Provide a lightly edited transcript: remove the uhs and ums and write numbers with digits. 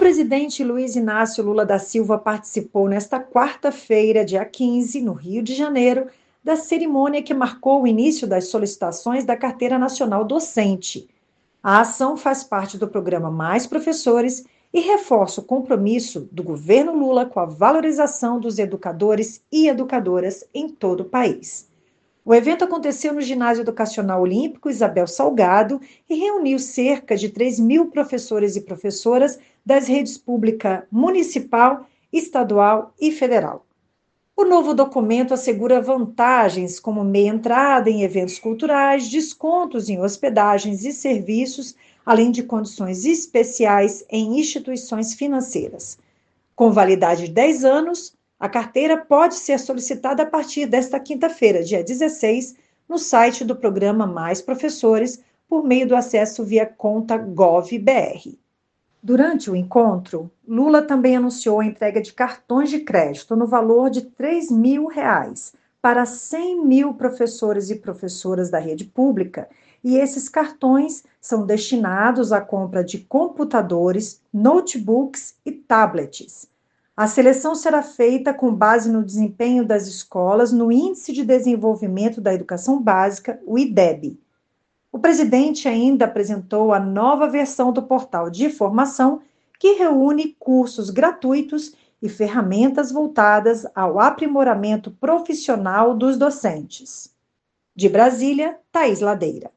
presidente Luiz Inácio Lula da Silva participou nesta quarta-feira, dia 15, no Rio de Janeiro, da cerimônia que marcou o início das solicitações da Carteira Nacional Docente. A ação faz parte do programa Mais Professores e reforça o compromisso do governo Lula com a valorização dos educadores e educadoras em todo o país. O evento aconteceu no Ginásio Educacional Olímpico Isabel Salgado e reuniu cerca de 3.000 professores e professoras das redes pública municipal, estadual e federal. O novo documento assegura vantagens como meia entrada em eventos culturais, descontos em hospedagens e serviços, além de condições especiais em instituições financeiras. Com validade de 10 anos, a carteira pode ser solicitada a partir desta quinta-feira, dia 16, no site do programa Mais Professores, por meio do acesso via conta Gov.br. Durante o encontro, Lula também anunciou a entrega de cartões de crédito no valor de R$ 3.000 para 100.000 professores e professoras da rede pública, e esses cartões são destinados à compra de computadores, notebooks e tablets. A seleção será feita com base no desempenho das escolas no Índice de Desenvolvimento da Educação Básica, o IDEB. O presidente ainda apresentou a nova versão do portal de formação, que reúne cursos gratuitos e ferramentas voltadas ao aprimoramento profissional dos docentes. De Brasília, Thaís Ladeira.